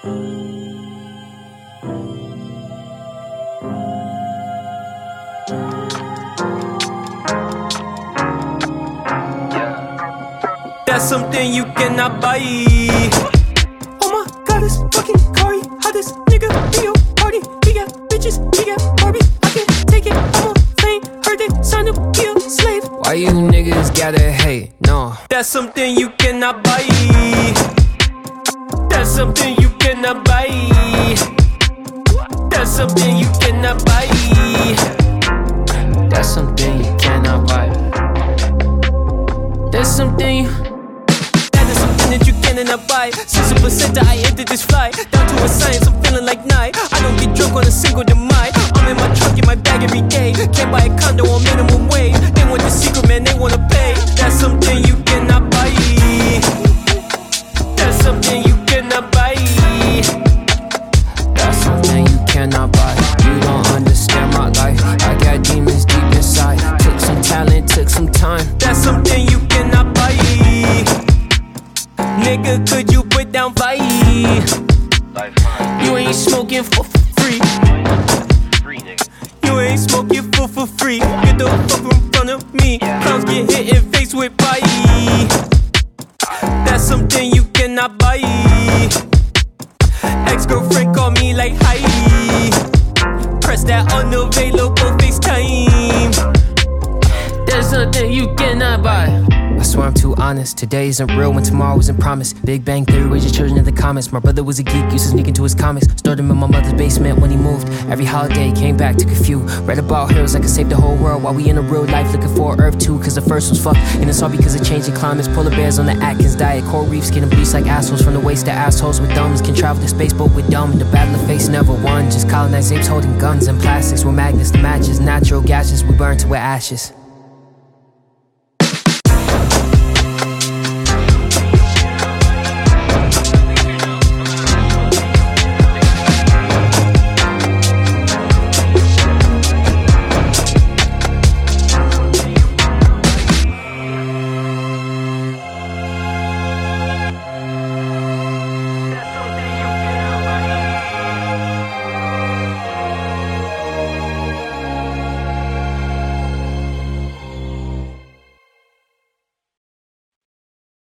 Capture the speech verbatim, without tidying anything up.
That's something you cannot buy. Oh my god, it's fucking Kari. How this nigga be your party? He got bitches, he got Barbie. I can't take it, I'm on fame. Heard they signed up, be a slave. Why you niggas gotta hate? No. That's something you cannot buy. That's something you cannot buy. That's something you cannot buy. That's something you cannot buy. That's something you That is something that you cannot buy. Since a placenta I entered this flight. Down to a science, I'm feeling like night. I don't get drunk on a single demise. I'm in my trunk, in my bag every day. Can't buy a condo on minimum wage. They want the secret, man, they wanna pay. That's something you cannot buy. That's something you cannot buy. That's something you cannot buy. You don't understand my life. I got demons deep inside. Took some talent, took some time. That's something you cannot buy. Nigga, could you put down five? You ain't smoking for free. You ain't smoking for for free. Get the fuck in front of me. Clowns get hit in face with pie. That's something you cannot buy. Ex-girlfriend call me like hi. Press that unavailable FaceTime. That's something you cannot buy. I swear I'm too honest. Today isn't real when tomorrow isn't promised. Big Bang Theory, we're just children of the comments. My brother was a geek, used to sneak into his comics. Stored him in my mother's basement when he moved. Every holiday, came back, took a few. Read about heroes that could save the whole world. While we in a real life looking for Earth two. Cause the first was fucked, and it's all because of changing climates. Polar bears on the Atkins diet. Coral reefs getting bleached like assholes. From the waist to assholes with thumbs. Can travel the space boat with dumb. The battle of face never won. Just colonized apes holding guns and plastics. We're magnets, the matches, natural gases. We burn to we're ashes.